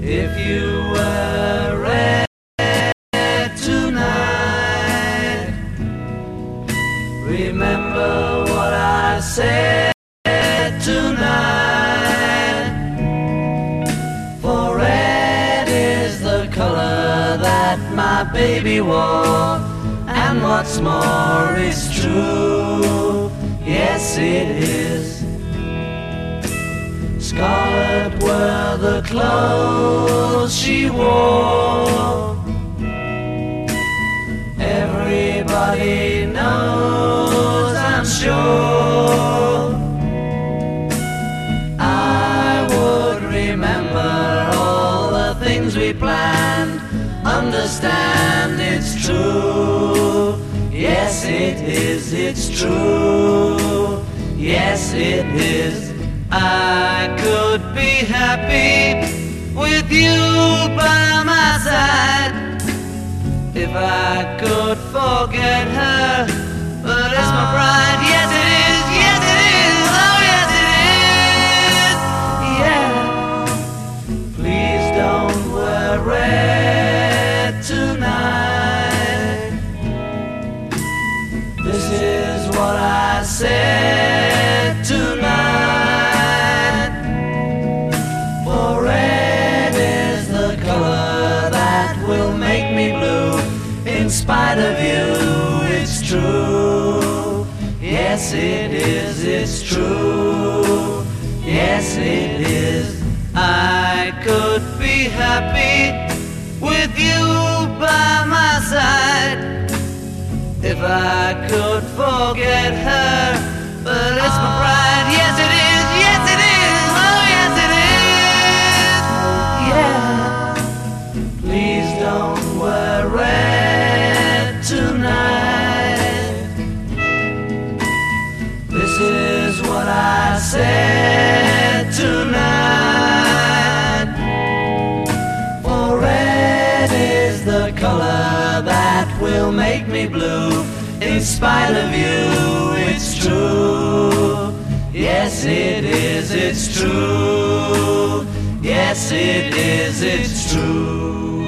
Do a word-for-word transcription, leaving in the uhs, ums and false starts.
If you were red tonight, remember what I said tonight. For red is the color that my baby wore, and what's more is true, yes it is. Scarlet were the clothes she wore. Everybody knows, I'm sure. I would remember all the things we planned. Understand it's true. Yes it is, it's true. Yes it is. I could be happy with you by my side if I could forget her, but it's my pride. Yes it is, yes it is, oh yes it is, yeah. Please don't wear red tonight. This is what I said tonight. In spite of you, it's true. Yes it is, it's true. Yes it is. I could be happy with you by my side if I could forget her, but it's my pride. Yes it is, yes it is, oh yes it is, yeah. Please don't wear red tonight. This is what I said tonight. For red is the color that will make me blue. In spite of you, it's true. Yes it is, it's true. Yes it is, it's true.